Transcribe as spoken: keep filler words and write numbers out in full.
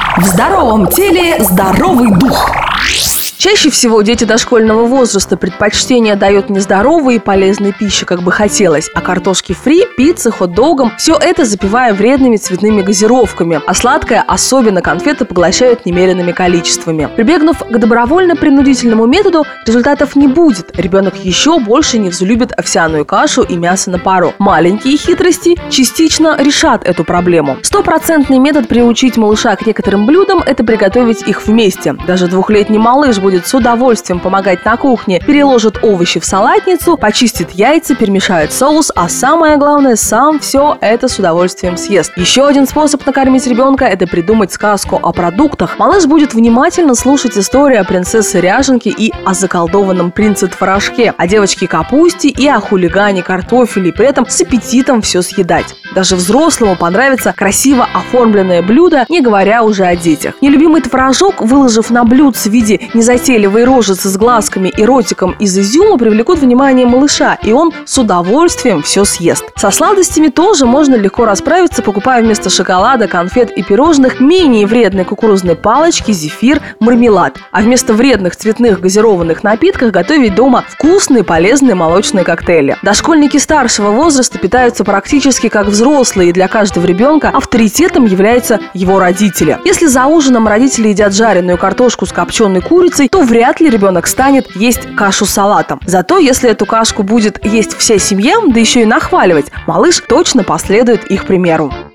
В здоровом теле здоровый дух. Чаще всего дети дошкольного возраста предпочтение дают не здоровой и полезной пище, как бы хотелось, а картошке фри, пицце, хот-догам. Все это запивая вредными цветными газировками, а сладкое, особенно конфеты, поглощают немеренными количествами. Прибегнув к добровольно-принудительному методу, результатов не будет. Ребенок еще больше не взлюбит овсяную кашу и мясо на пару. Маленькие хитрости частично решат эту проблему. Стопроцентный метод приучить малыша к некоторым блюдам – это приготовить их вместе. Даже двухлетний малыш будет будет с удовольствием помогать на кухне, переложит овощи в салатницу, почистит яйца, перемешает соус, а самое главное, сам все это с удовольствием съест. Еще один способ накормить ребенка – это придумать сказку о продуктах. Малыш будет внимательно слушать историю о принцессе Ряженке и о заколдованном принце-творожке, о девочке Капусте и о хулигане картофеле, и при этом с аппетитом все съедать. Даже взрослому понравится красиво оформленное блюдо, не говоря уже о детях. Нелюбимый творожок, выложив на блюдце в виде незатейливой рожицы с глазками и ротиком из изюма, привлекут внимание малыша, и он с удовольствием все съест. Со сладостями тоже можно легко расправиться, покупая вместо шоколада, конфет и пирожных менее вредные кукурузные палочки, зефир, мармелад. А вместо вредных цветных газированных напитков готовить дома вкусные полезные молочные коктейли. Дошкольники старшего возраста питаются практически как взрослые, и для каждого ребенка авторитетом являются его родители. Если за ужином родители едят жареную картошку с копченой курицей, то вряд ли ребенок станет есть кашу с салатом. Зато если эту кашку будет есть вся семья, да еще и нахваливать, малыш точно последует их примеру.